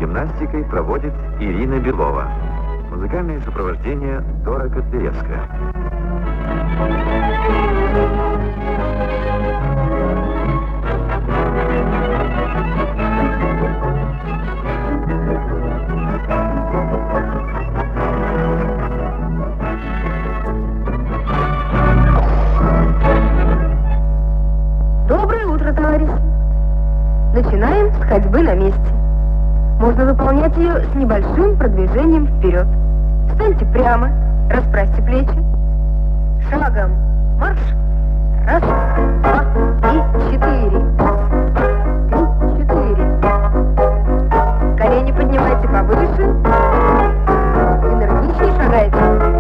гимнастикой проводит Ирина Белова. Музыкальное сопровождение Дора Котляревская. Доброе утро, товарищи! Начинаем с ходьбы на месте. Можно выполнять ее с небольшим продвижением вперед. Встаньте прямо, расправьте плечи. Шагом марш. Раз, два, три, четыре. Раз, два, три, четыре. Колени поднимайте повыше. Энергичнее шагайте.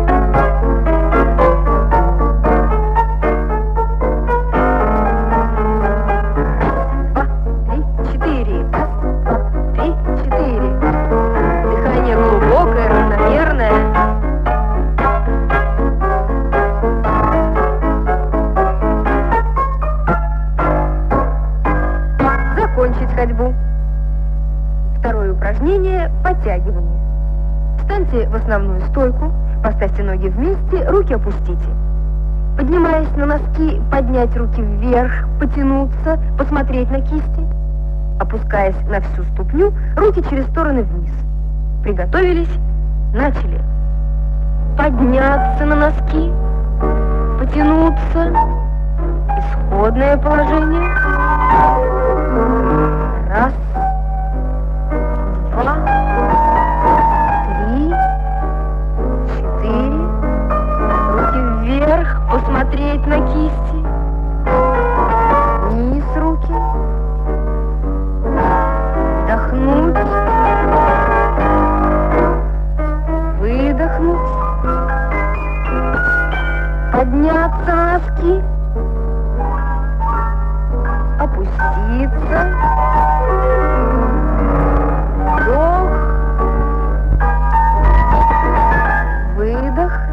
Ходьбу. Второе упражнение – подтягивание. Встаньте в основную стойку, поставьте ноги вместе, руки опустите. Поднимаясь на носки, поднять руки вверх, потянуться, посмотреть на кисти. Опускаясь на всю ступню, руки через стороны вниз. Приготовились? Начали. Подняться на носки, потянуться. Исходное положение. Раз, два, три, четыре. Руки вверх, посмотреть на кисти. Вниз руки. Вдохнуть. Выдохнуть. Подняться на носки. Опуститься. Вдох. Выдох.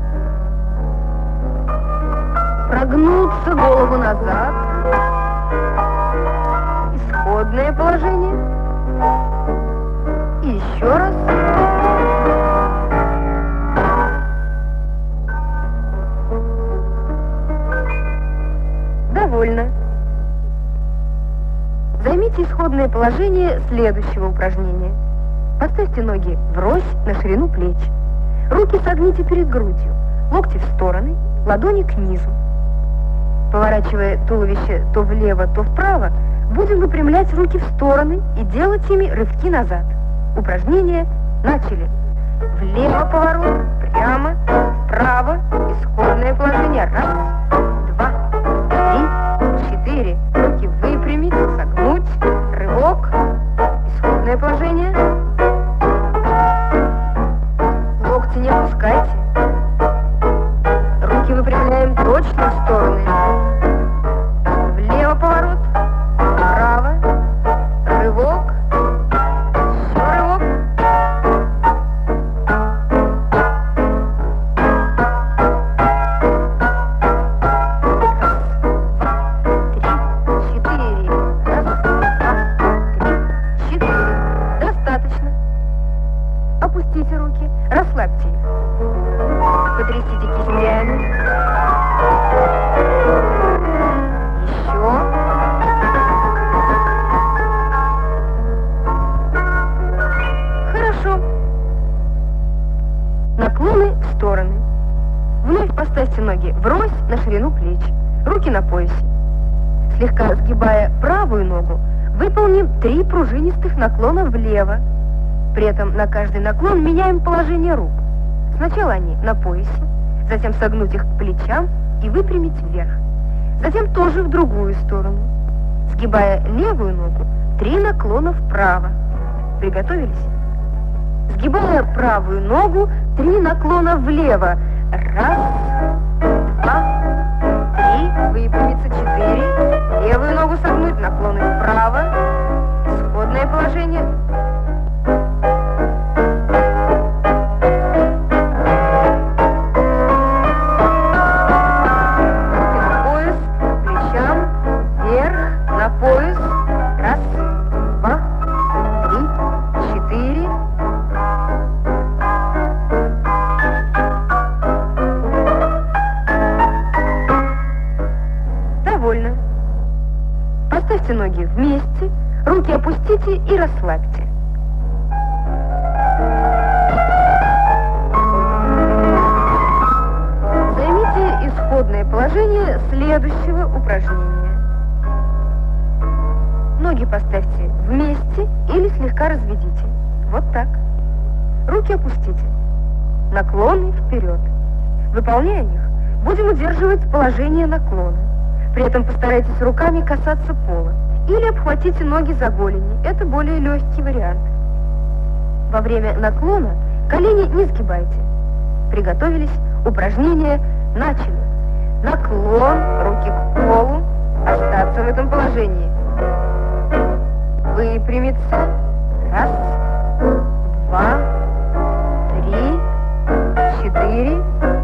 Прогнуться, голову назад. Исходное положение. И еще раз. Довольно. Займите исходное положение следующего упражнения. Поставьте ноги врозь на ширину плеч. Руки согните перед грудью, локти в стороны, ладони к низу. Поворачивая туловище то влево, то вправо, будем выпрямлять руки в стороны и делать ими рывки назад. Упражнение начали. Влево поворот, прямо, вправо, исходное положение. Раз, два, три, четыре. Руки выпрямить, согнуть, рывок, исходное положение. Локти не опускайте. Руки выпрямляем точно в стороны. Влево поворот, вправо, рывок, еще рывок. Опустите руки, расслабьте их. Потрясите кистями. Еще. Хорошо. Наклоны в стороны. Вновь поставьте ноги врозь на ширину плеч. Руки на поясе. Слегка сгибая правую ногу, выполним 3 пружинистых наклона влево. При этом на каждый наклон меняем положение рук. Сначала они на поясе, затем согнуть их к плечам и выпрямить вверх. Затем тоже в другую сторону. Сгибая левую ногу, 3 наклона вправо. Приготовились? Сгибая правую ногу, 3 наклона влево. Раз, два, три, выпрямиться 4. Левую ногу согнуть, наклоны вправо. Исходное положение. Пояс. Раз, два, три, Поставьте ноги вместе, руки опустите и расслабьте. Займите исходное положение следующего упражнения. Ноги поставьте вместе или слегка разведите. Вот так. Руки опустите. Наклоны вперед. Выполняя их, будем удерживать положение наклона. При этом постарайтесь руками касаться пола. Или обхватите ноги за голени. Это более легкий вариант. Во время наклона колени не сгибайте. Приготовились. Упражнение начали. Наклон, руки к полу. Остаться в этом положении. Выпрямиться. Раз, два, три, 4.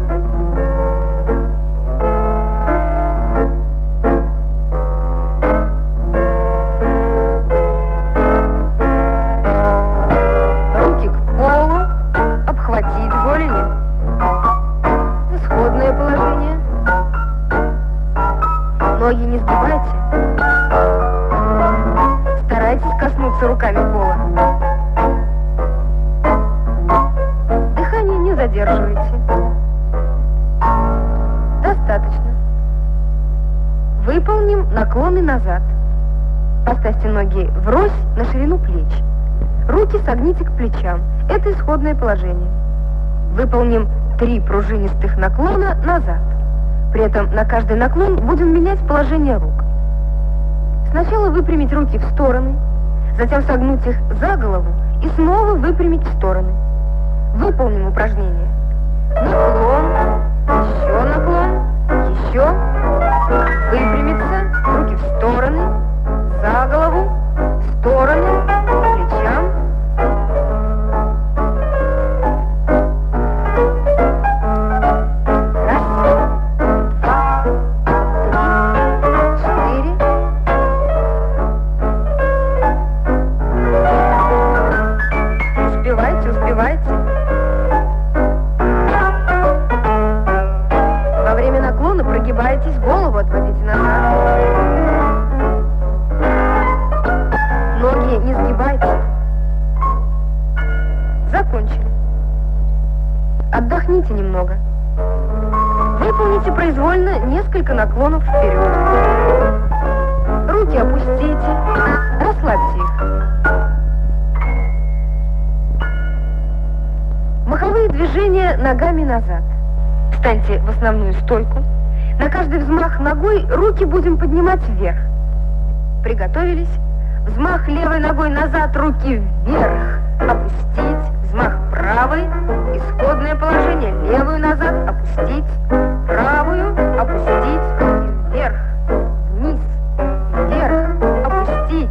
Руки к полу. Обхватить голени. Исходное положение. Ноги не сгибайте. Старайтесь коснуться руками пола. Дыхание не задерживайте. Достаточно. Выполним наклоны назад. Поставьте ноги врозь на ширину плеч. Руки согните к плечам. Это исходное положение. Выполним 3 пружинистых наклона назад. При этом на каждый наклон будем менять положение рук. Сначала выпрямить руки в стороны, затем согнуть их за голову и снова выпрямить в стороны. Выполним упражнение. Наклон, еще наклон, еще. Выпрямиться, руки в стороны, за голову, в стороны, к плечам. Раз, два, три, 4. Успевайте, успевайте. Во время наклона прогибайтесь, голову отводите назад. Ноги не сгибайте. Закончили. Отдохните немного. Выполните произвольно несколько наклонов вперед. Руки опустите, расслабьте их. Маховые движения ногами назад. Встаньте в основную стойку. На каждый взмах ногой руки будем поднимать вверх. Приготовились. Взмах левой ногой назад, руки вверх. Опустить. Взмах правой. Исходное положение. Левую назад. Опустить. Правую. Опустить. Руки вверх. Вниз. Вверх. Опустить.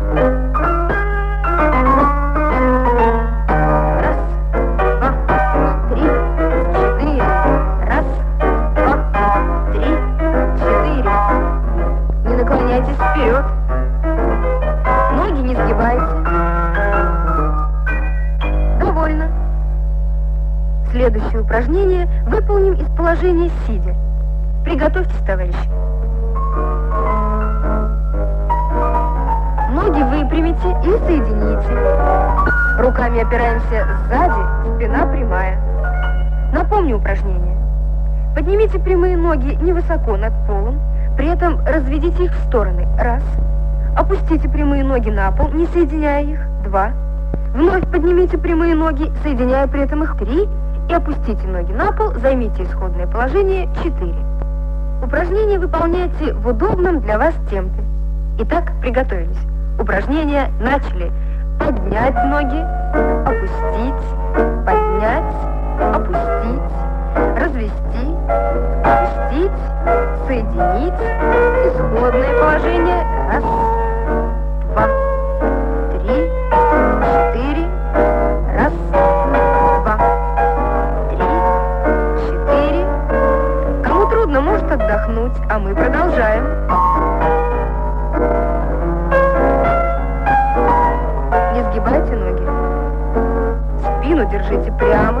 Раз, два, три, 4. Раз, два, три, 4. Не наклоняйтесь вперед. Ноги не сгибайте. Довольно. Следующее упражнение выполним из положения сидя. Приготовьтесь, товарищи. Ноги выпрямите и соедините. Руками опираемся сзади, спина прямая. Напомню упражнение. Поднимите прямые ноги невысоко над полом, при этом разведите их в стороны. Раз. Опустите прямые ноги на пол, не соединяя их. 2. Вновь поднимите прямые ноги, соединяя при этом их. 3. И опустите ноги на пол, займите исходное положение. 4. Упражнение выполняйте в удобном для вас темпе. Итак, приготовились. Упражнения начали. Поднять ноги, опустить, поднять, опустить, развести, опустить, соединить. Исходное положение. Раз, два, три, 4. Раз, два, три, 4. Кому трудно, может отдохнуть, а мы продолжаем. Не сгибайте ноги. Спину держите прямо.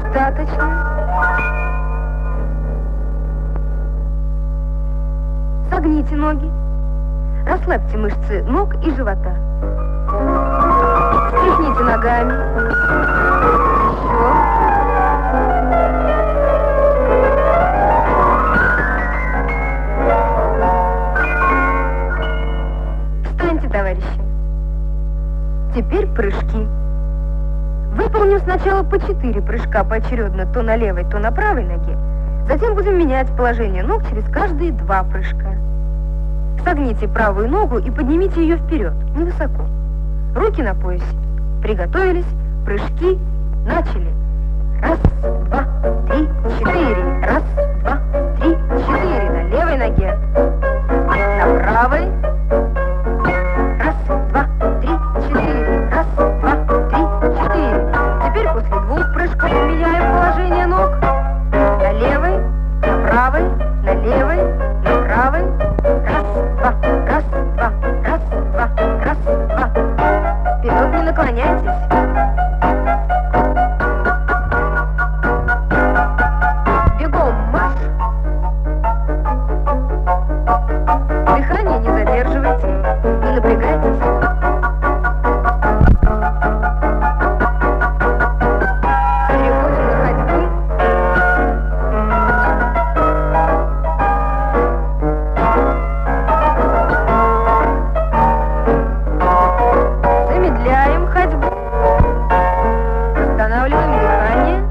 Достаточно. Согните ноги. Расслабьте мышцы ног и живота. Встряхните ногами. Еще. Встаньте, товарищи. Теперь прыжки. Выполним сначала по 4 прыжка поочередно то на левой, то на правой ноге. Затем будем менять положение ног через каждые 2 прыжка. Согните правую ногу и поднимите ее вперед, невысоко. Руки на поясе. Приготовились. Прыжки. Начали. 1, 2, 3, 4. 1, 2, 3, 4. На левой ноге. На правой. 1, 2, 3, 4. 1, 2, 3, 4. Теперь после 2 прыжков меняем положение ног. На левой, на правой, на левой, на правой. 1, 2, 1, 2, 1, 2, 1, 2. Вперед не наклоняйтесь. Бегом марш. Дыхание не задерживайте, не напрягайтесь. Переходим на ходьбу. Замедляем ходьбу. Восстанавливаем дыхание.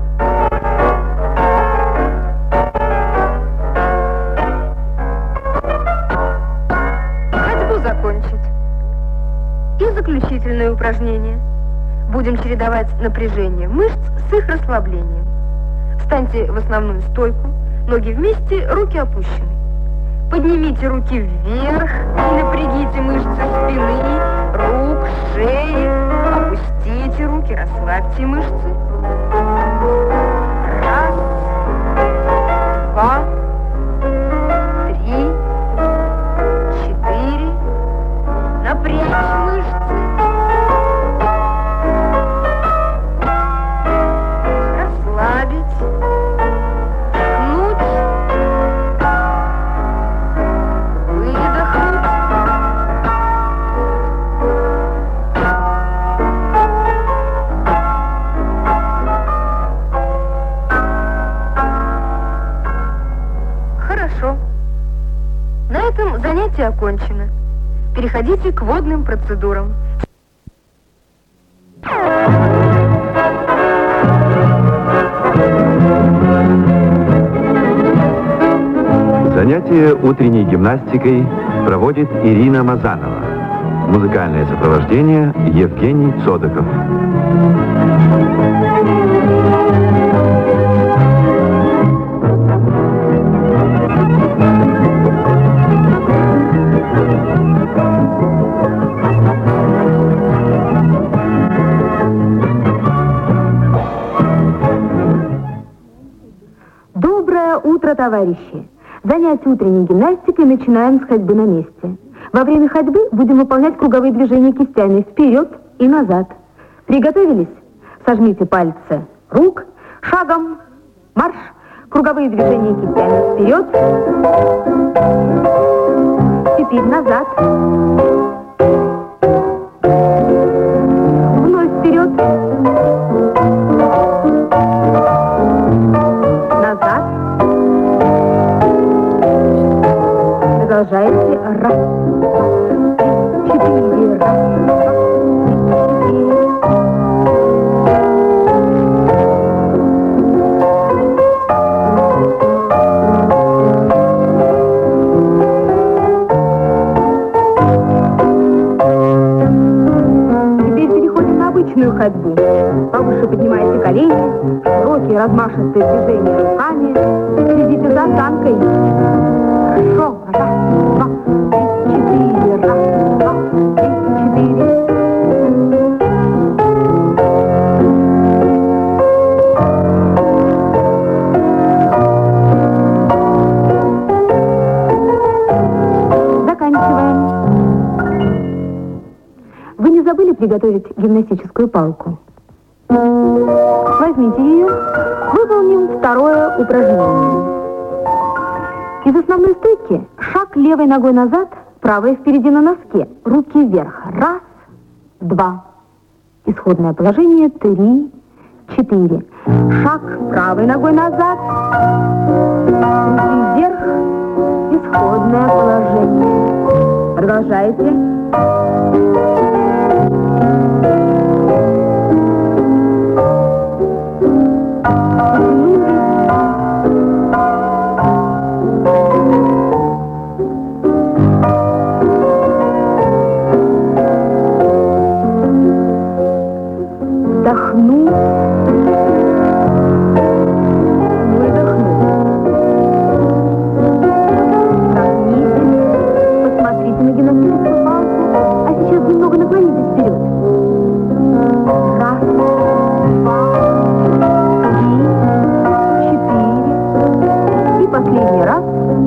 Ходьбу закончить. И заключительное упражнение. Будем чередовать напряжение мышц с их расслаблением. Встаньте в основную стойку, ноги вместе, руки опущены. Поднимите руки вверх и напрягите мышцы спины, рук, шеи. Опустите руки, расслабьте мышцы. 1, 2, 3, 4. Напрячь мышцы. Расслабить. Гнуть. Выдохнуть. Хорошо. На этом занятие окончено. Переходите к водным процедурам. Занятие утренней гимнастикой проводит Ирина Мазанова. Музыкальное сопровождение Евгений Цодыков. Доброе утро, товарищи! Занятие утренней гимнастикой начинаем с ходьбы на месте. Во время ходьбы будем выполнять круговые движения кистями вперед и назад. Приготовились? Сожмите пальцы рук. Шагом. Марш. Круговые движения кистями вперед. Теперь назад. Вновь вперед. Назад. Продолжайте. 1, 2, 3, 4. 1, 2, 3, 4. Теперь переходим на обычную ходьбу. Повыше поднимайте колени, широкие размашистые движения руками. Следите за осанкой. Хорошо. 1, 2, 3, 4. 1, 2, 3, 4. Заканчиваем. Вы не забыли приготовить гимнастическую палку? Возьмите ее. Выполним второе упражнение. Из основной стойки шаг левой ногой назад, правой впереди на носке, руки вверх. Раз, два. Исходное положение 3, 4. Шаг правой ногой назад, руки вверх. Исходное положение. Продолжайте. Вдохнул. Выдохнул. Посмотрите на гимнастическую палку, а сейчас немного наклонитесь вперед. Раз, два, 3, 4. И последний раз.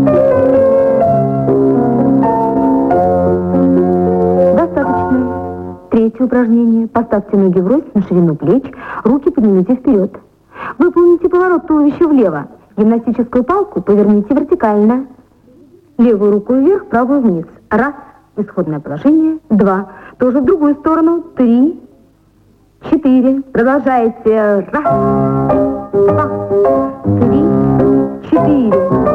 Достаточно. Третье упражнение. Поставьте ноги врозь на ширину плеч, руки поднимите вперед. Выполните поворот туловища влево. Гимнастическую палку поверните вертикально. Левую руку вверх, правую вниз. Раз. Исходное положение. 2. Тоже в другую сторону. 3, 4. Продолжайте. Раз, 2, 3, 4.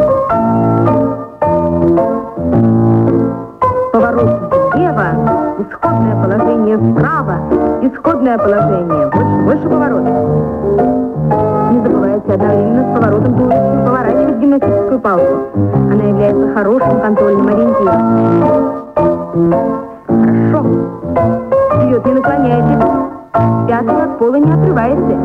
Поворот влево. Исходное положение вправо. Исходное положение. Больше поворот. Не забывайте одновременно с поворотом туловища поворачивать гимнастическую палку. Она является хорошим контрольным ориентиром. Хорошо. Вперед не наклоняйтесь. Пятки от пола не отрывайте.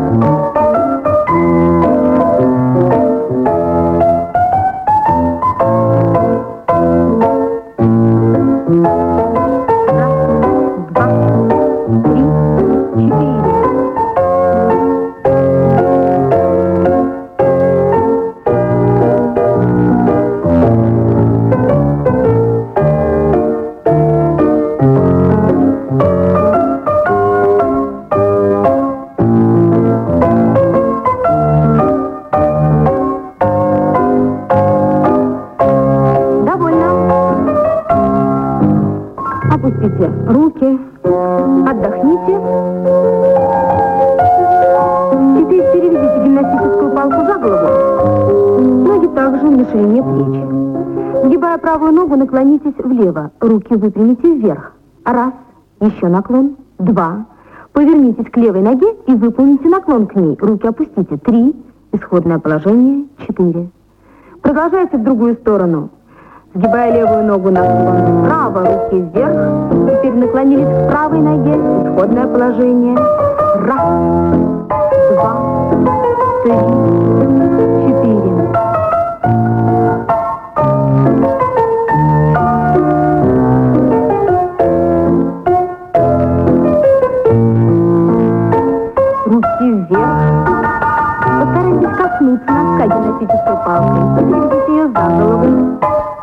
Опустите руки, отдохните. Теперь переведите гимнастическую палку за голову. Ноги также на ширине плеч. Сгибая правую ногу, наклонитесь влево. Руки выпрямите вверх. Раз. Еще наклон. 2. Повернитесь к левой ноге и выполните наклон к ней. Руки опустите. 3. Исходное положение. 4. Продолжайте в другую сторону. Сгибая левую ногу наклон вправо, руки вверх. Теперь наклонились к правой ноге. Исходное положение. Раз, 2, 3, 4. Руки вверх. Постарайтесь коснуться носка гимнастической палкой. Переведите ее за голову.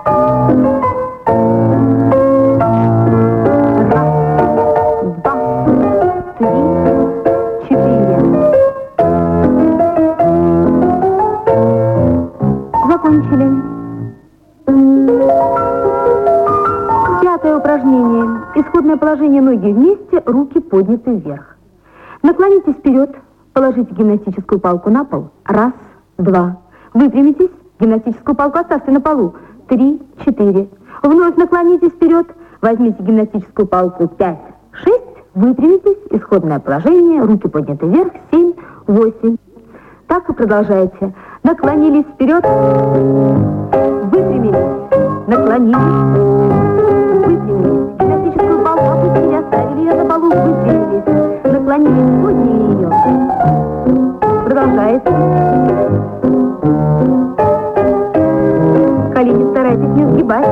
Закончили. Пятое упражнение. Исходное положение: ноги вместе, руки подняты вверх. Наклонитесь вперед, положите гимнастическую палку на пол. Раз, 2. Выпрямитесь, гимнастическую палку оставьте на полу. 3, 4. Вновь наклонитесь вперед, возьмите гимнастическую палку. 5, 6. Выпрямитесь, исходное положение, руки подняты вверх. 7, 8. Так и продолжайте. Наклонились вперед, выпрямились, наклонились, выпрямились. Гимнастическую палку опустили, оставили ее на полу, выпрямились, наклонились, подняли ее. Продолжайте. Колени старайтесь не сгибать.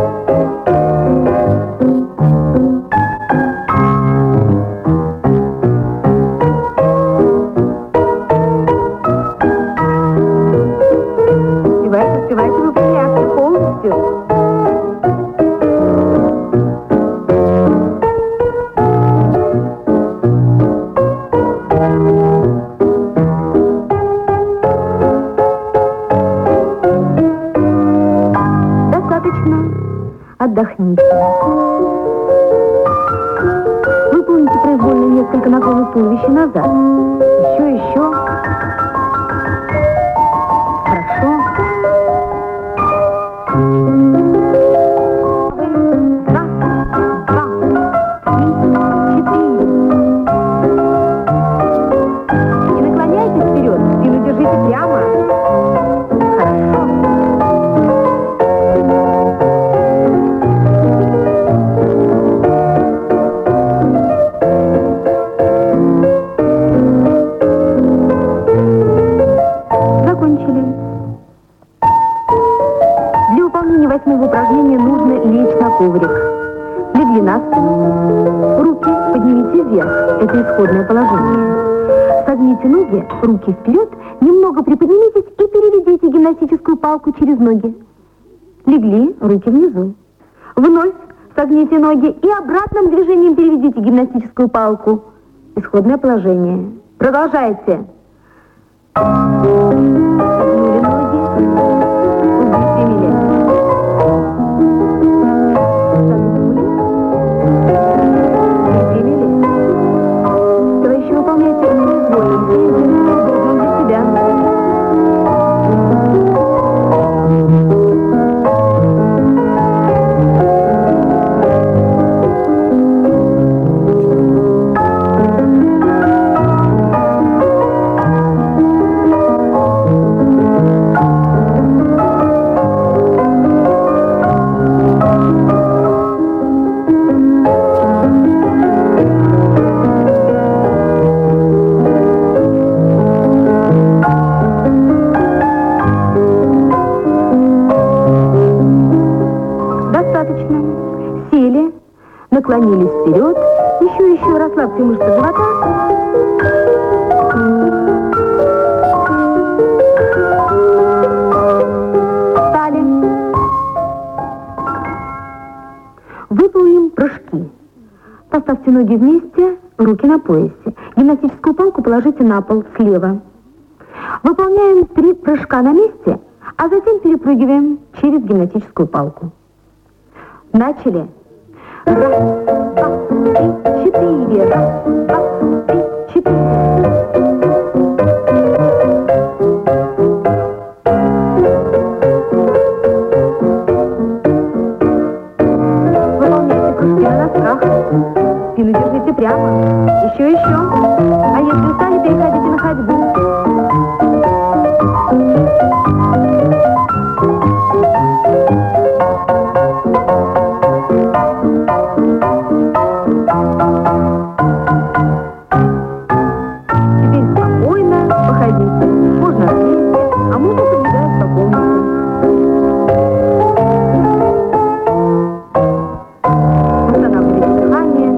Успевайте выпрямляться полностью. отдохните. Выполните произвольно несколько наклонов туловища назад. Еще. Хорошо. Раз, два, три, четыре. Не наклоняйтесь вперед, спину держите прямо. Хорошо. Закончили. Для выполнения 8-го упражнения нужно лечь на коврик. Легли на спину. Руки поднимите вверх. Это исходное положение. Согните ноги, руки вперед, немного приподнимитесь и переведите гимнастическую палку через ноги. Легли, руки внизу. Вновь согните ноги и обратным движением переведите гимнастическую палку. Исходное положение. Продолжайте. Согнули ноги. Выпрямили. Согнули. Выпрямили. Товарищи, выполняйте произвольно. Удобно для себя. Достаточно. Сели, наклонились вперед, еще, расслабьте мышцы живота. Встали. Выполним прыжки. Поставьте ноги вместе, руки на поясе. Гимнастическую палку положите на пол слева. Выполняем 3 прыжка на месте, а затем перепрыгиваем через гимнастическую палку. Начали. 1, 2, 3, 4. 1, 2, 3, 4. Выполняйте прыжки на носках. Спину держите прямо. Еще. А если устали, переходите на ходьбу. Теперь спокойно походите. Можно на месте, а можно подвигать по комнате. Восстанавливайте дыхание.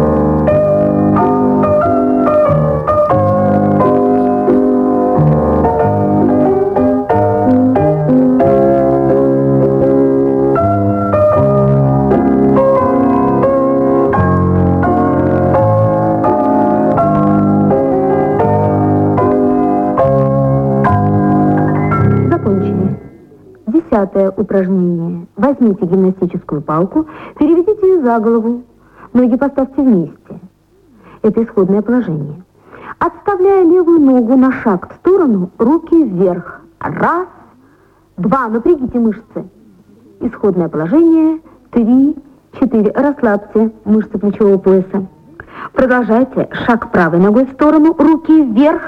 Закончили. 10-е упражнение. Возьмите гимнастическую палку, переведите ее за голову. Ноги поставьте вместе. Это исходное положение. Отставляя левую ногу на шаг в сторону, руки вверх. 1, 2. Напрягите мышцы. Исходное положение. 3, 4. Расслабьте мышцы плечевого пояса. Продолжайте. Шаг правой ногой в сторону, руки вверх.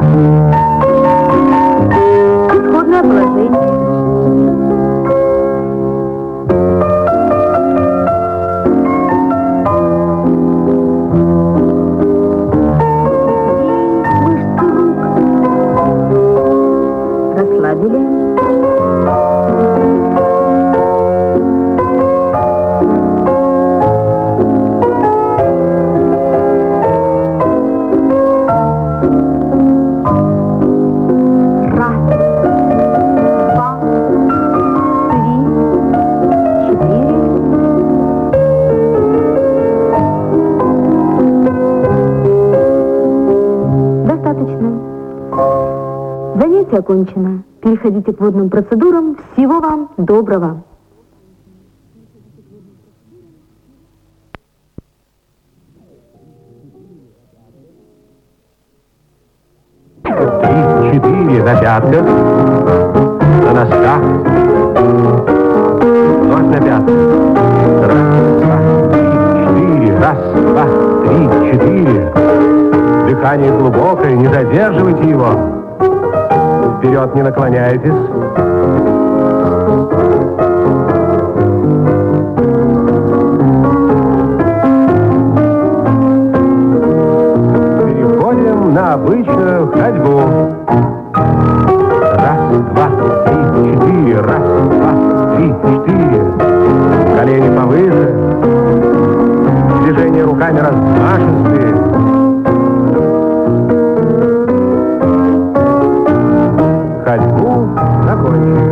Исходное положение. Мышцы рук. Расслабили. Занятие окончено. Переходите к водным процедурам. Всего вам доброго. 3-4 на пятках, на носках, вновь на пятках. Раз, два, три, четыре. Дыхание глубокое, не задерживайте его. Вперед не наклоняйтесь. Переходим на обычную ходьбу. Раз, два, три, четыре. Раз, два, три, четыре. Колени повыше. Движения руками размашистые. Ходьбу закончили.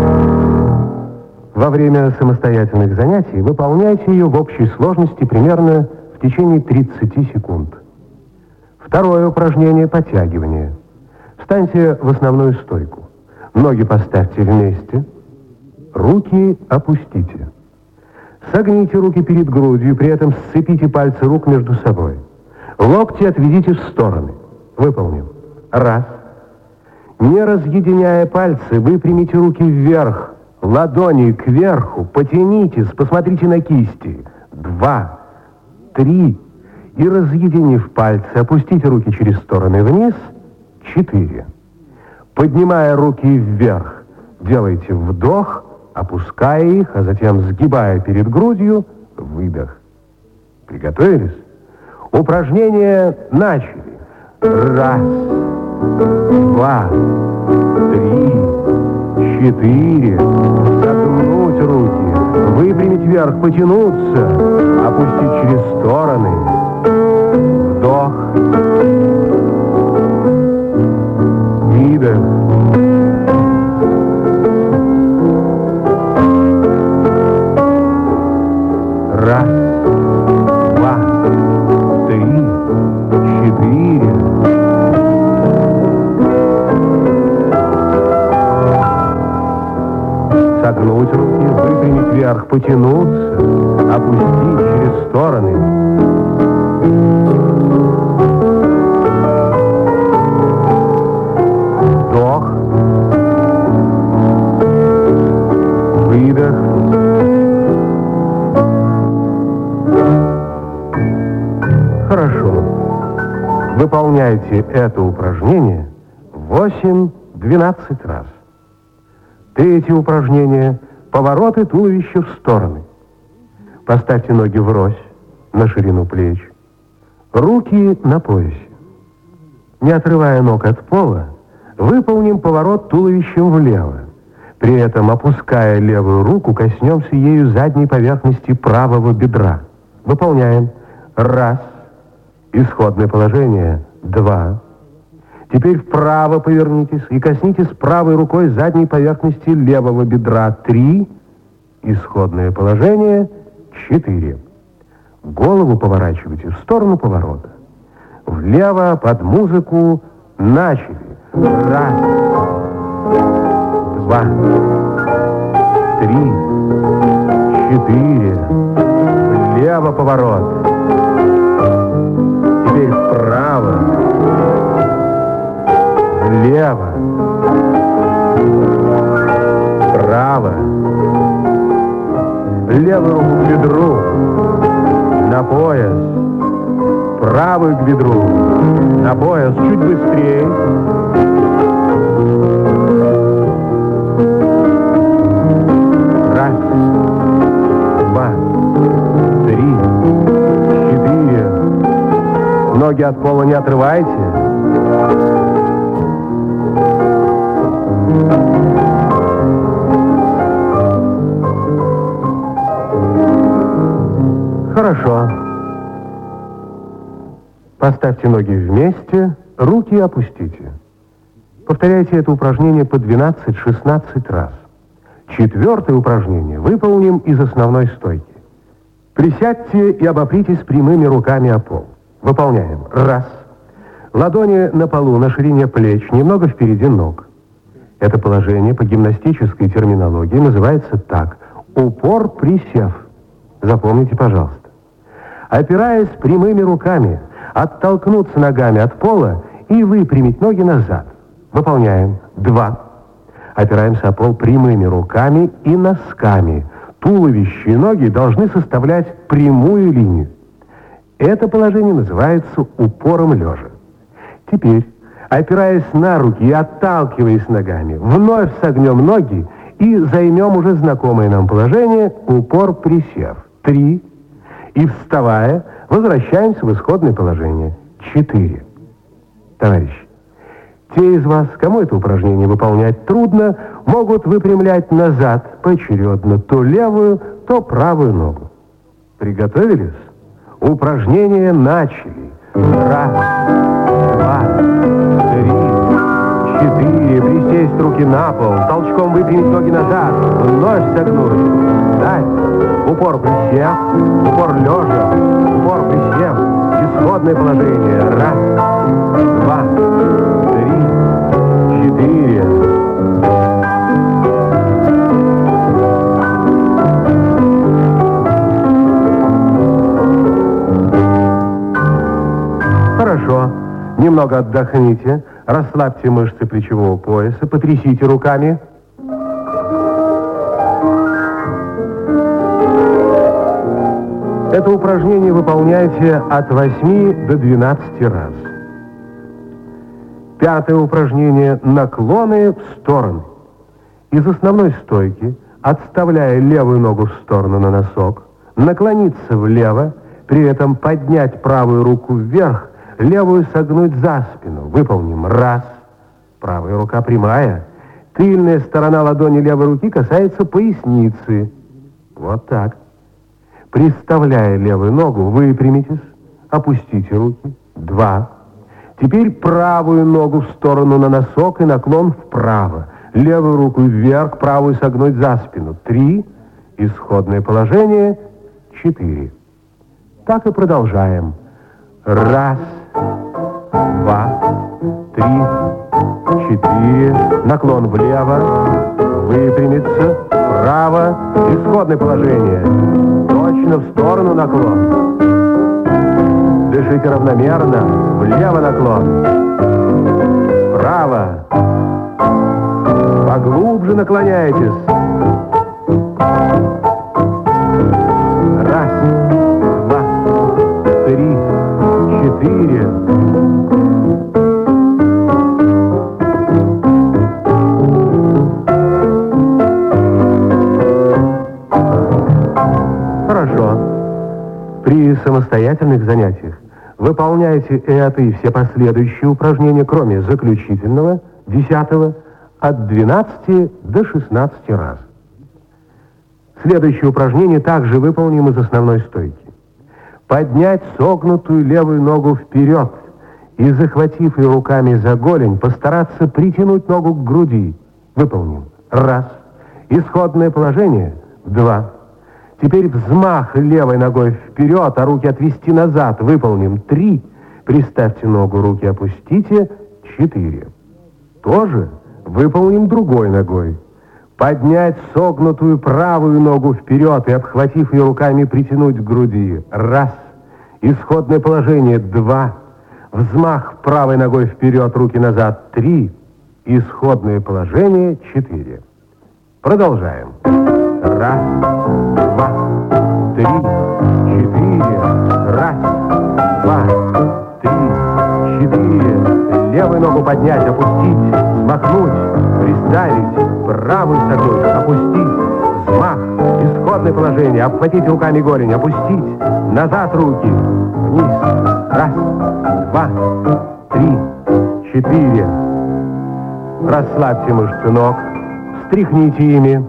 Во время самостоятельных занятий выполняйте ее в общей сложности примерно в течение 30 секунд. Второе упражнение – подтягивание. Встаньте в основную стойку. Ноги поставьте вместе. Руки опустите. Согните руки перед грудью, при этом сцепите пальцы рук между собой. Локти отведите в стороны. Выполним. Раз. Не разъединяя пальцы, выпрямите руки вверх, ладони кверху, потянитесь, посмотрите на кисти. 2, 3. И разъединив пальцы, опустите руки через стороны вниз. 4. Поднимая руки вверх, делайте вдох, опуская их, а затем сгибая перед грудью, выдох. Приготовились? Упражнение начали. 1, 2, 3, 4. Согнуть руки, выпрямить вверх, потянуться, опустить через стороны. Вдох. Выдох. Раз, два, три, 4. Согнуть руки, выпрямить вверх, потянуться, опустить через стороны. Вдох. Выдох. Хорошо. Выполняйте это упражнение 8-12 раз. Третье упражнение – повороты туловища в стороны. Поставьте ноги врозь, на ширину плеч. Руки на поясе. Не отрывая ног от пола, выполним поворот туловищем влево. При этом, опуская левую руку, коснемся ею задней поверхности правого бедра. Выполняем. 1. Исходное положение. 2. Теперь вправо повернитесь и коснитесь правой рукой задней поверхности левого бедра. 3. Исходное положение. 4. Голову поворачивайте в сторону поворота. Влево под музыку. Начали. 1, 2, 3, 4. Влево поворот. Теперь вправо. Влево. Вправо. Левую руку к бедру. На пояс. Правую к бедру. На пояс. Чуть быстрее. Раз, 2, 3, 4. Ноги от пола не отрывайте. Хорошо. Поставьте ноги вместе, руки опустите. Повторяйте это упражнение по 12-16 раз. Четвертое упражнение выполним из основной стойки. Присядьте и обопритесь прямыми руками о пол. Выполняем. 1. Ладони на полу, на ширине плеч, немного впереди ног. Это положение по гимнастической терминологии называется так. Упор присев. Запомните, пожалуйста. Опираясь прямыми руками, оттолкнуться ногами от пола и выпрямить ноги назад. Выполняем. 2. Опираемся о пол прямыми руками и носками. Туловище и ноги должны составлять прямую линию. Это положение называется упором лежа. Теперь, опираясь на руки и отталкиваясь ногами, вновь согнем ноги и займем уже знакомое нам положение упор присев. 3. И вставая, возвращаемся в исходное положение. 4. Товарищи, те из вас, кому это упражнение выполнять трудно, могут выпрямлять назад поочередно то левую, то правую ногу. Приготовились? Упражнение начали. 1, 2, 3, 4. Присесть руки на пол. Толчком выпрямить ноги назад. Вновь согнуть. Встать. Упор присев. Упор лежа. Упор присев. Исходное положение. 1, 2, 3, 4. Хорошо. Немного отдохните. Расслабьте мышцы плечевого пояса. Потрясите руками. Это упражнение выполняйте от 8 до 12 раз. 5-е упражнение. Наклоны в сторону. Из основной стойки, отставляя левую ногу в сторону на носок, наклониться влево, при этом поднять правую руку вверх, левую согнуть за спину. Выполним. 1. Правая рука прямая. Тыльная сторона ладони левой руки касается поясницы. Вот так. Приставляя левую ногу, выпрямитесь, опустите руки. 2. Теперь правую ногу в сторону на носок и наклон вправо. Левую руку вверх, правую согнуть за спину. 3. Исходное положение. 4. Так и продолжаем. 1, 2, 3, 4. Наклон влево. Выпрямиться. Вправо. Исходное положение. Точно в сторону наклон. Дышите равномерно. Влево наклон. Вправо. Поглубже наклоняйтесь. 1, 2, 3, 4. Хорошо. При самостоятельных занятиях выполняйте это и все последующие упражнения, кроме заключительного, 10-го, от 12 до 16 раз. Следующее упражнение также выполним из основной стойки. Поднять согнутую левую ногу вперед и, захватив ее руками за голень, постараться притянуть ногу к груди. Выполним. 1. Исходное положение. 2. Теперь взмах левой ногой вперед, а руки отвести назад. Выполним. 3. Приставьте ногу, руки опустите. 4. Тоже выполним другой ногой. Поднять согнутую правую ногу вперед и, обхватив ее руками, притянуть к груди. 1. Исходное положение. 2. Взмах правой ногой вперед, руки назад. 3. Исходное положение. 4. Продолжаем. 1, 2, 3, 4. 1, 2, 3, 4. Левую ногу поднять, опустить, смахнуть, приставить. Правую согнуть, опустить, взмах, исходное положение, обхватить руками голень, опустить, назад руки, вниз. 1, 2, 3, 4. Расслабьте мышцы ног, встряхните ими.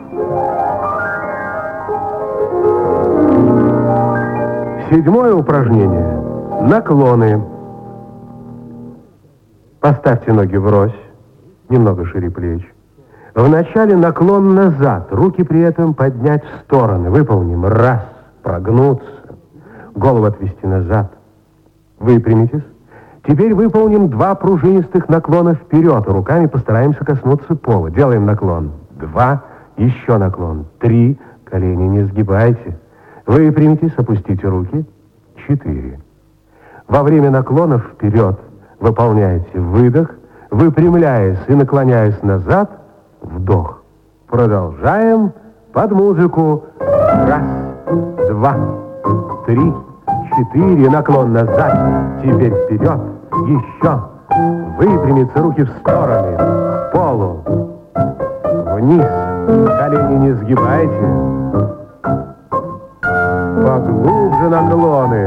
Седьмое упражнение. Наклоны. Поставьте ноги врозь, немного шире плеч. Вначале наклон назад, руки при этом поднять в стороны. Выполним. 1. Прогнуться. Голову отвести назад. Выпрямитесь. Теперь выполним 2 пружинистых наклона вперед. Руками постараемся коснуться пола. Делаем наклон. 2. Еще наклон. 3. Колени не сгибайте. Выпрямитесь, опустите руки. 4. Во время наклонов вперед Выполняйте выдох, выпрямляясь и наклоняясь назад, вдох. Продолжаем под музыку. 1, 2, 3, 4. Наклон назад. Теперь вперед. Еще. Выпрямиться, руки в стороны. К полу. Вниз. Колени не сгибайте. Поглубже наклоны.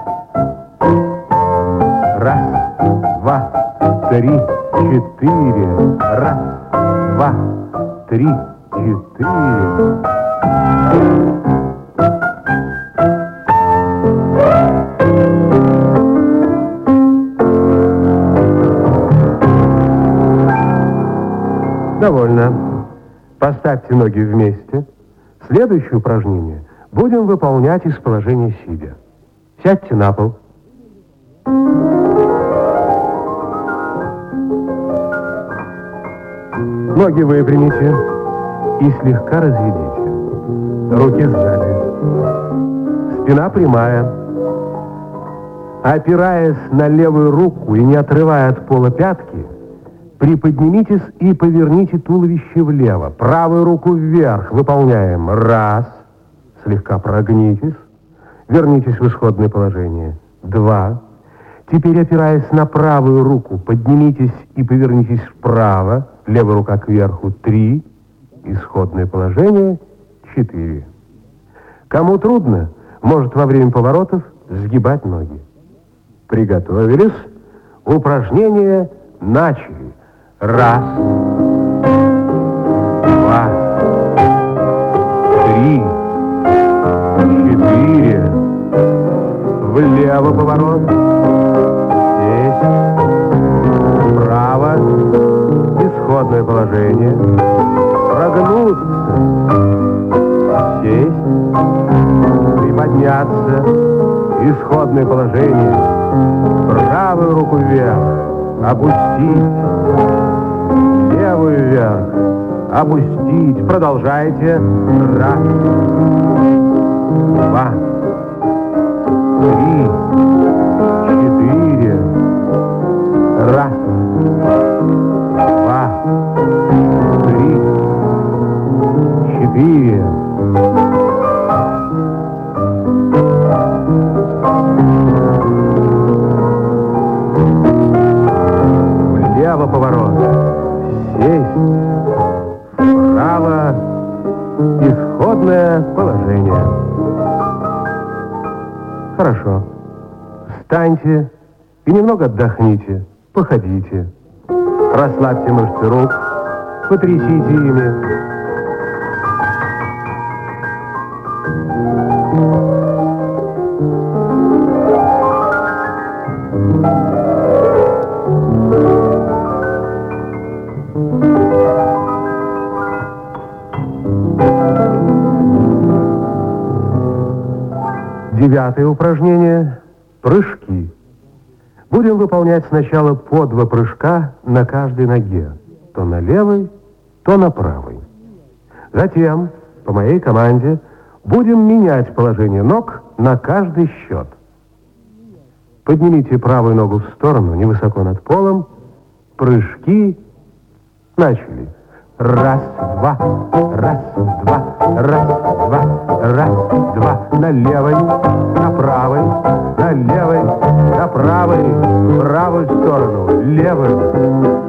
1, 2, 3, 4. 1, 2, 3, 4. Довольно. Поставьте ноги вместе. Следующее упражнение будем выполнять из положения сидя. Сядьте на пол. Ноги выпрямите и слегка разведите. Руки сзади. Спина прямая. Опираясь на левую руку и не отрывая от пола пятки, приподнимитесь и поверните туловище влево. Правую руку вверх. Выполняем. 1. Слегка прогнитесь. Вернитесь в исходное положение. 2. Теперь, опираясь на правую руку, поднимитесь и повернитесь вправо. Левая рука кверху. 3. Исходное положение. 4. Кому трудно, может во время поворотов сгибать ноги. Приготовились. Упражнение начали. 1, 2, 3, 4. Влево поворот. Здесь. Вправо. Исходное положение. Прогнуться. Сесть. Приподняться. Исходное положение. Правую руку вверх. Опустить. Левую вверх. Опустить. Продолжайте. 1, 2, 3, 4. 1, 2, 3, 4. Влево поворот. Сесть. Вправо. Исходное положение. Хорошо. Встаньте и немного отдохните. Походите. Расслабьте мышцы рук. Потрясите ими. Девятое упражнение – прыжки. Будем выполнять сначала по 2 прыжка на каждой ноге. То на левой, то на правой. Затем, по моей команде, будем менять положение ног на каждый счет. Поднимите правую ногу в сторону, невысоко над полом. Прыжки. Начали. 1, 2, 1, 2, 1, 2, 1, 2. На левой, на правой, на левой, на правой, в правую сторону, левую.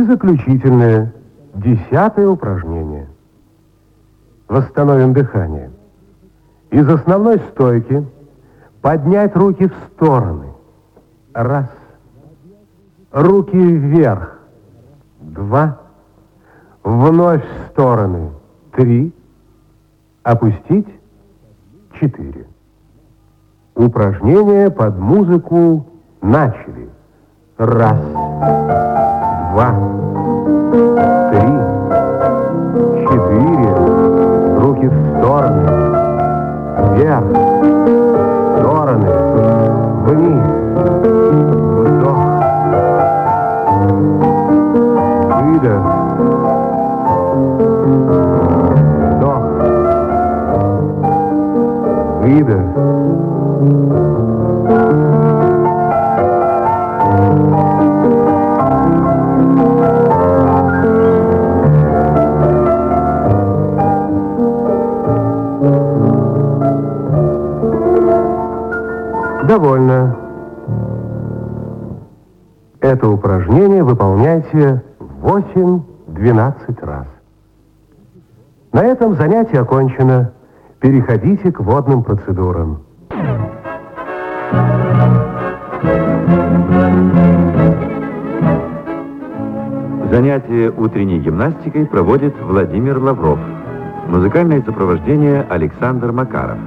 заключительное, 10-е упражнение. Восстановим дыхание. Из основной стойки поднять руки в стороны. Раз. Руки вверх. 2. Вновь в стороны. 3. Опустить. 4. Упражнение под музыку начали. 1, 2, 3, 4. Руки в стороны. Вверх. В стороны. Вниз. Вдох. Выдох. Вдох. Выдох. Довольно. Это упражнение выполняйте 8-12 раз. На этом занятие окончено. Переходите к водным процедурам. Занятие утренней гимнастикой проводит Владимир Лавров. Музыкальное сопровождение Александр Макаров.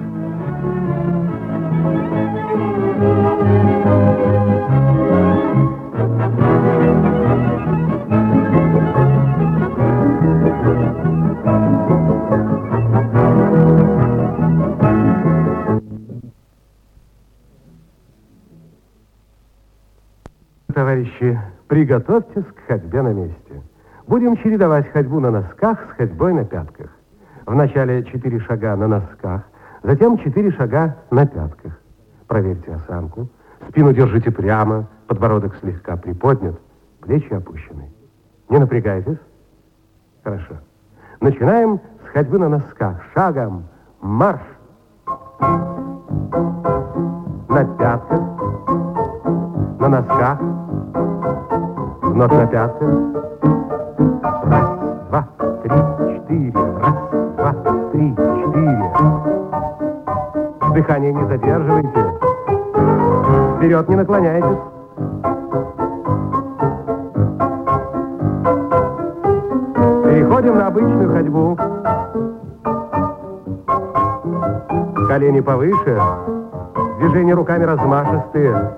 Товарищи, приготовьтесь к ходьбе на месте. Будем чередовать ходьбу на носках с ходьбой на пятках. Вначале 4 шага на носках, затем 4 шага на пятках. Проверьте осанку. Спину держите прямо, подбородок слегка приподнят, плечи опущены. Не напрягайтесь. Хорошо. Начинаем с ходьбы на носках. Шагом марш. На пятках. На носках. Вновь на пятках. 1, 2, 3, 4. 1, 2, 3, 4. Дыхание не задерживайте. Вперед не наклоняйтесь. Переходим на обычную ходьбу. Колени повыше. Движения руками размашистые.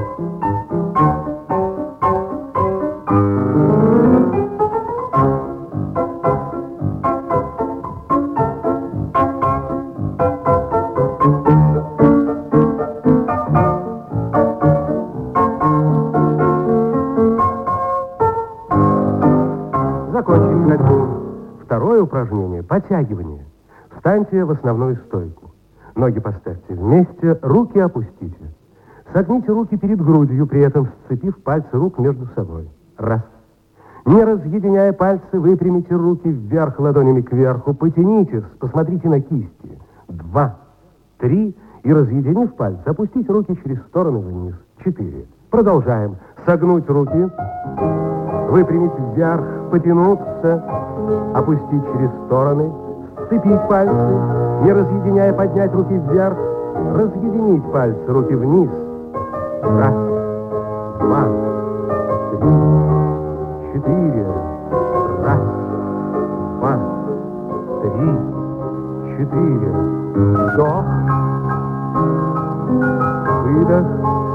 Закончили ходьбу. Второе упражнение – подтягивание. Встаньте в основную стойку. Ноги поставьте вместе, руки опустите. Согните руки перед грудью, при этом сцепив пальцы рук между собой. 1. Не разъединяя пальцы, выпрямите руки вверх, ладонями кверху, потянитесь, посмотрите на кисти. 2, 3. И, разъединив пальцы, опустите руки через стороны вниз. 4. Продолжаем. Согнуть руки, выпрямить вверх, потянуться, опустить через стороны, сцепить пальцы, не разъединяя, поднять руки вверх, разъединить пальцы, руки вниз. 1, 2, 3, 4. 1, 2, 3, 4. Вдох. Выдох.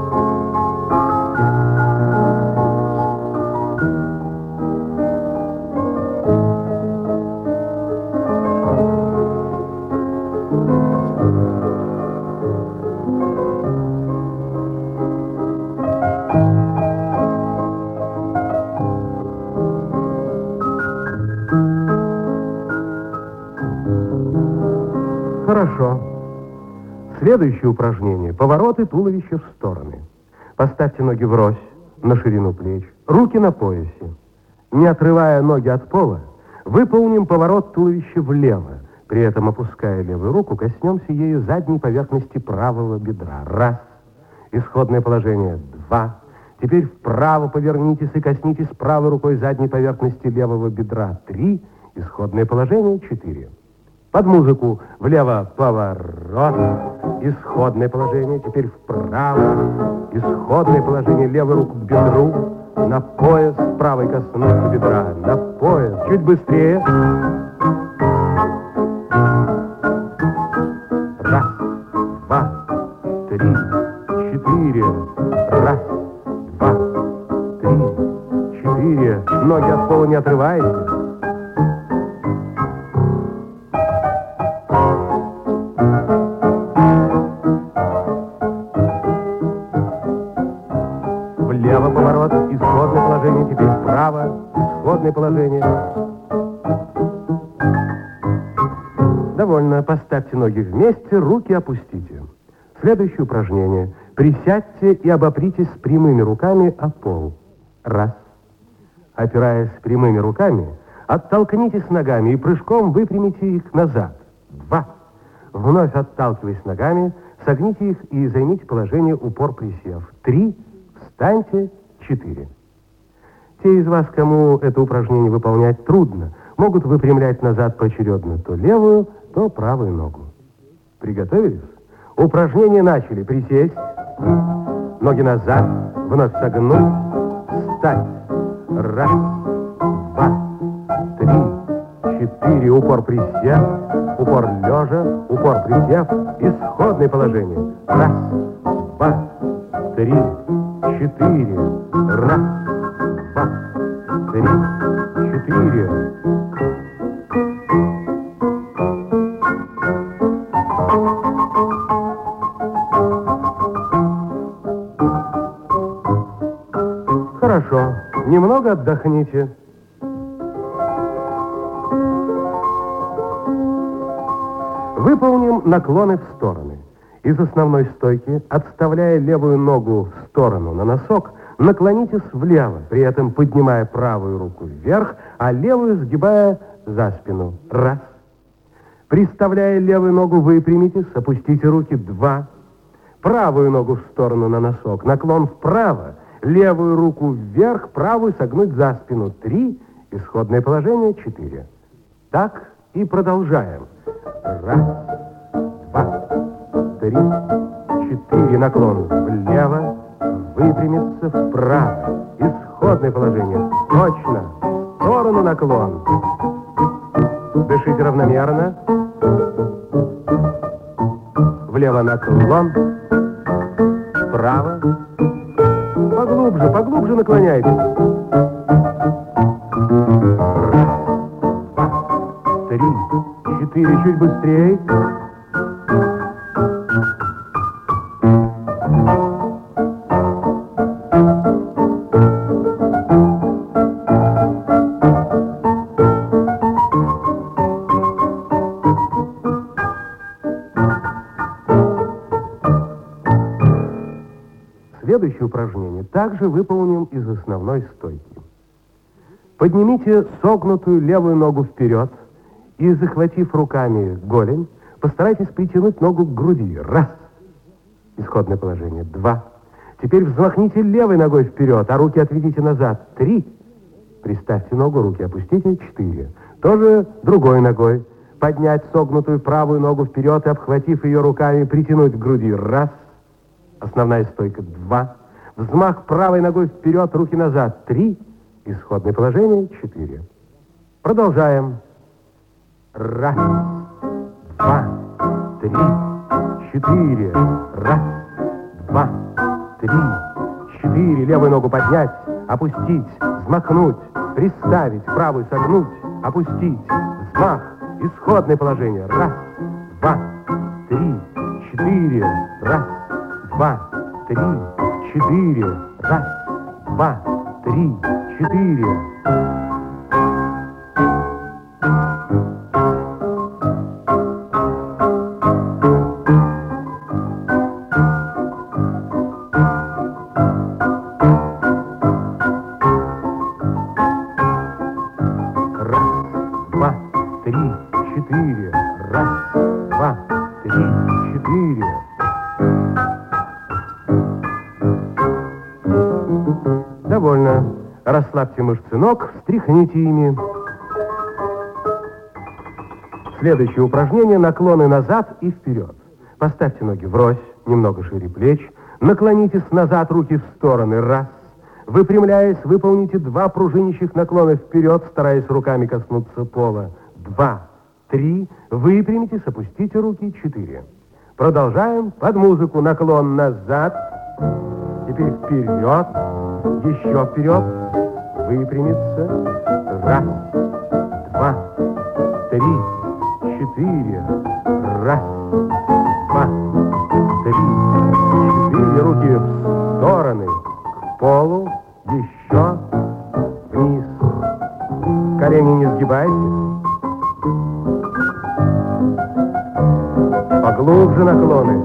Хорошо. Следующее упражнение. Повороты туловища в стороны. Поставьте ноги врозь, на ширину плеч, руки на поясе. Не отрывая ноги от пола, выполним поворот туловища влево. При этом, опуская левую руку, коснемся ею задней поверхности правого бедра. 1. Исходное положение. 2. Теперь вправо повернитесь и коснитесь правой рукой задней поверхности левого бедра. 3. Исходное положение. 4. Под музыку влево поворот. Исходное положение. Теперь вправо. Исходное положение. Левую руку к бедру. На пояс. Правой коснуться бедра. На пояс. Чуть быстрее. Раз, два, 3, 4. Раз, два, 3, 4. Ноги от пола не отрывайте. Влево поворот, исходное положение, теперь вправо, исходное положение. Довольно, поставьте ноги вместе, руки опустите. Следующее упражнение. Присядьте и обопритесь прямыми руками о пол. Раз. Опираясь прямыми руками, оттолкнитесь ногами и прыжком выпрямите их назад. 2. Вновь отталкиваясь ногами, согните их и займите положение упор присев. 3. Встаньте. 4. Те из вас, кому это упражнение выполнять трудно, могут выпрямлять назад поочередно то левую, то правую ногу. Приготовились? Упражнение начали. Присесть, ноги назад, вновь согнуть, встать. 1, 2, 3, 4. Упор присев, упор лежа, упор присев, исходное положение. 1, 2, 3, 4. 1, 2, 3, 4. Хорошо. Немного отдохните. Выполним наклоны в стороны. Из основной стойки, отставляя левую ногу в сторону на носок, наклонитесь влево, при этом поднимая правую руку вверх, а левую сгибая за спину. 1. Приставляя левую ногу, выпрямитесь, опустите руки. 2. Правую ногу в сторону на носок, наклон вправо, левую руку вверх, правую согнуть за спину. 3. Исходное положение. 4. Так и продолжаем. 1, 2, 3, 4. Наклон влево, выпрямиться вправо. Исходное положение. Точно. В сторону наклон. Дышите равномерно. Влево наклон. Вправо. Поглубже, поглубже наклоняйтесь. 1, 2, 3, 4. Чуть быстрее. Следующее упражнение также выполним из основной стойки. Поднимите согнутую левую ногу вперед и, захватив руками голень, постарайтесь притянуть ногу к груди. 1. Исходное положение. 2. Теперь взмахните левой ногой вперед, а руки отведите назад. 3. Приставьте ногу, руки опустите. 4. Тоже другой ногой. Поднять согнутую правую ногу вперед и, обхватив ее руками, притянуть к груди. 1. Основная стойка. 2. Взмах правой ногой вперед, руки назад. 3. Исходное положение. 4. Продолжаем. 1, 2, 3, 4. 1, 2, 3, 4. Левую ногу поднять, опустить, взмахнуть, приставить, правую согнуть, опустить, взмах. Исходное положение. 1, 2, 3, 4. 1, 2, 3, 4. 1, 2, 3, 4. Довольно. Расслабьте мышцы ног, встряхните ими. Следующее упражнение – наклоны назад и вперед. Поставьте ноги врозь, немного шире плеч. Наклонитесь назад, руки в стороны. Раз. Выпрямляясь, выполните 2 пружинящих наклона вперед, стараясь руками коснуться пола. 2, 3. Выпрямитесь, опустите руки. 4. Продолжаем. Под музыку наклон назад. Теперь вперед. Еще вперед. Выпрямиться. 1, 2, 3, 4. 1, 2, 3, 4. Руки в стороны. К полу. Еще. Вниз. Колени не сгибайте. Поглубже наклоны.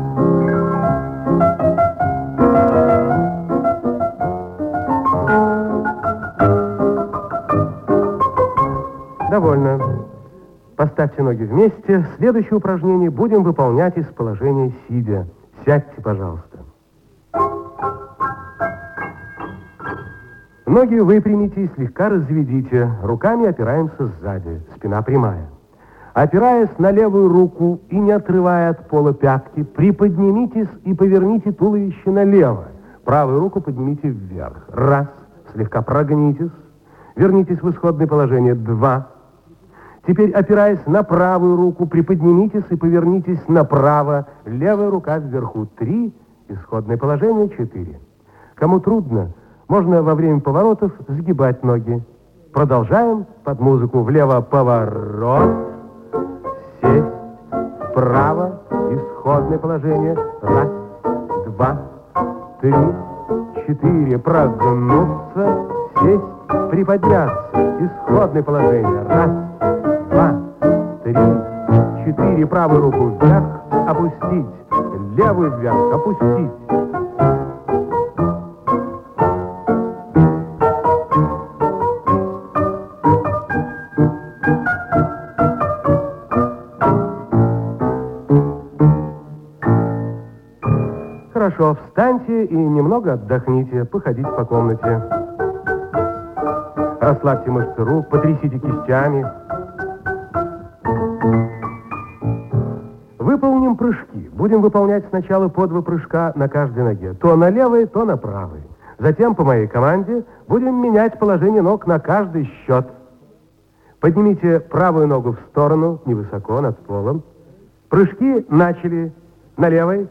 Довольно. Поставьте ноги вместе. Следующее упражнение будем выполнять из положения сидя. Сядьте, пожалуйста. Ноги выпрямите и слегка разведите. Руками опираемся сзади. Спина прямая. Опираясь на левую руку и не отрывая от пола пятки, приподнимитесь и поверните туловище налево. Правую руку поднимите вверх. 1. Слегка прогнитесь. Вернитесь в исходное положение. 2. Теперь, опираясь на правую руку, приподнимитесь и повернитесь направо. Левая рука вверху. 3. Исходное положение. 4. Кому трудно, можно во время поворотов сгибать ноги. Продолжаем под музыку. Влево поворот. Сесть. Вправо. Исходное положение. 1, 2, 3, 4. Прогнуться. Сесть. Приподняться. Исходное положение. 1, 2, 3, 4. Правую руку вверх. Опустить. Левую вверх. Опустить. Хорошо, встаньте и немного отдохните, походите по комнате. Расслабьте мышцы рук, потрясите кистями. Выполним прыжки. Будем выполнять сначала по 2 прыжка на каждой ноге. То на левой, то на правой. Затем, по моей команде, будем менять положение ног на каждый счет. Поднимите правую ногу в сторону, невысоко, над полом. Прыжки начали. На левой.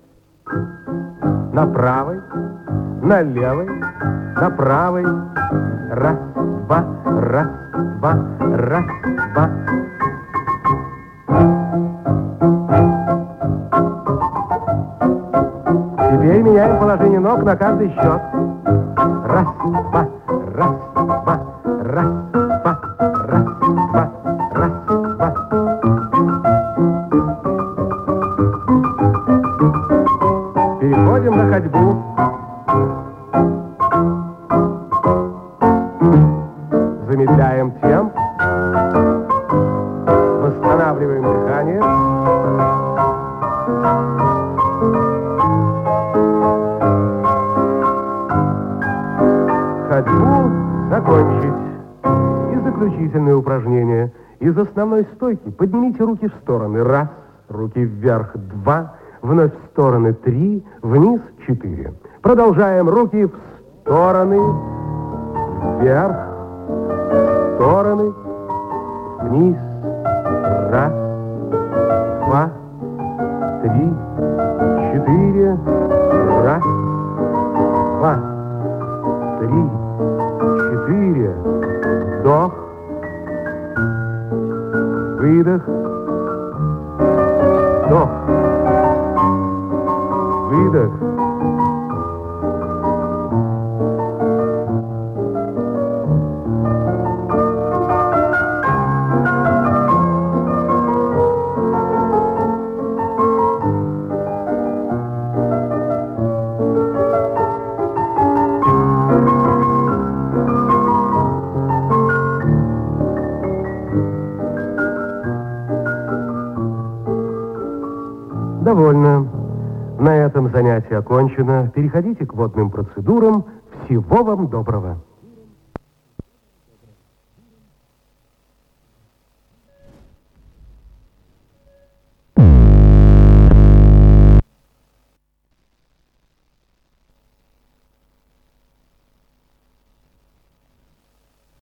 На правой, на левой, на правой. 1, 2, 1, 2, 1, 2. Теперь меняем положение ног на каждый счет. 1, 2, 1, 2, 1, 2, 1, 2, 1, 2. Переходим на ходьбу. Замедляем темп. Восстанавливаем дыхание. Ходьбу закончить. И заключительное упражнение. Из основной стойки поднимите руки в стороны. 1, руки вверх. 2, вновь в стороны. 3, вниз. 4. Продолжаем. Руки в стороны. Вверх. В стороны. Вниз. 1, 2, 3, 4. 1, 2, 3, 4. Вдох. Выдох. Вдох. Выдох. Довольно. На этом занятие окончено. Переходите к водным процедурам. Всего вам доброго!